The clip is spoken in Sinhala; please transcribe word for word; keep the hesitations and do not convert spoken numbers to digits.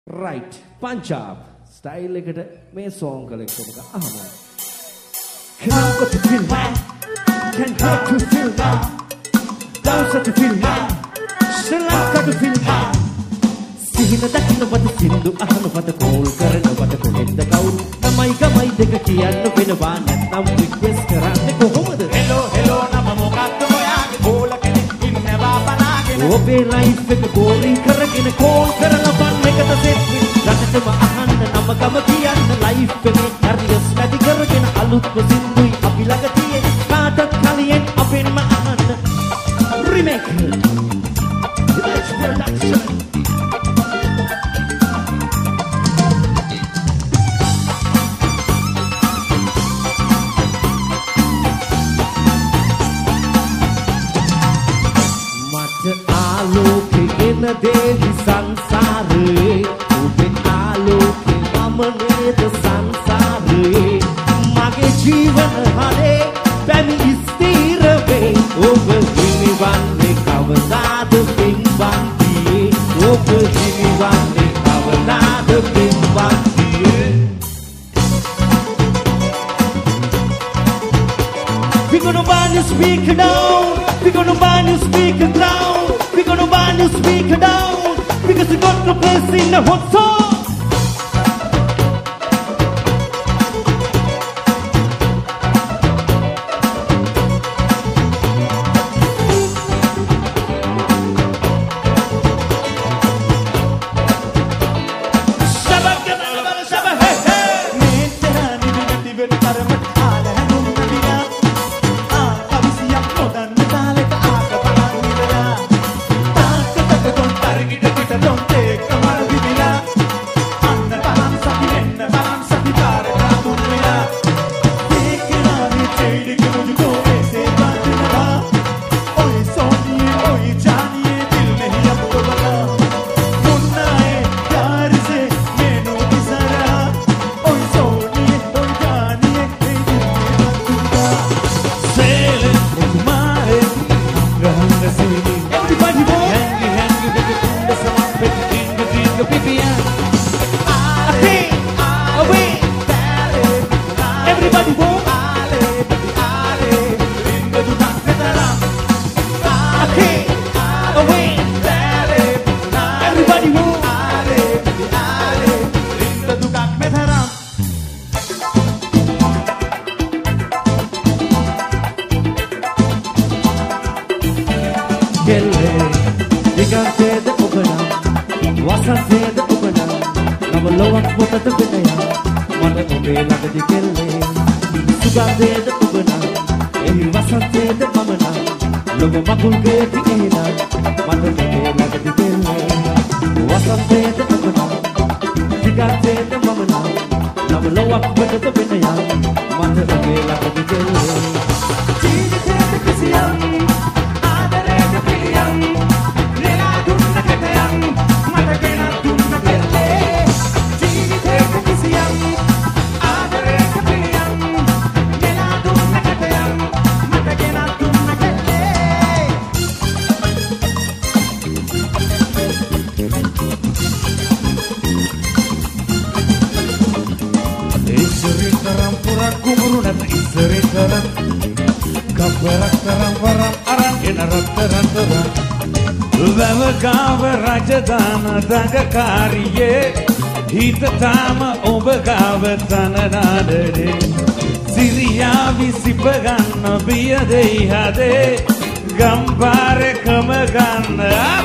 Right, Punjab style එකට මේ song collection එක අහනවා. Can I go to feel man? Can I to feel man? Dance to feel man? Sri Lanka to feel man? Sihina dakinna wada sindu ahana wada call karana wada කොහෙන්ද කවුරු නමයි ගමයි දෙක කියන්න වෙනවා නැත්නම් request කරන්නේ කොහොමද? Hello hello නම මොකක්ද ඔයාගේ කෝල කෙනෙක් ඉන්නවා බලාගෙන ඔබේ life එක boring කරගෙන call කරලා බන් එකද set රටටම අහන්න නම ගම කියන්න life එකේ හරියස් වැඩි කරගෙන අලුත්ම සින්දුයි අපි ළඟ තියෙන කාටත් කලියෙන් අපෙන්ම අහන්න remake Let's production ගෙන දේවි සංසාරේ ඔබේ ආලෝකේ මම නේද සංසාරේ මගේ ජීවන හරේ පැමිණි ස්ථිර වේ ඔබ හිමිවන්නේ කවදාද පින්වන්තියේ ඔබ හිමිවන්නේ කවදාද පින්වන්තියේ We gonna burn your speaker down We gonna burn your speaker down We gonna burn your speaker down because you got no place in the hot song. හිත තාම ඔබ ගාව තනනාදරේ සිරියා විසිප ගන්න බිය දෙයි හදේ ගම්පාරේ කම ගන්න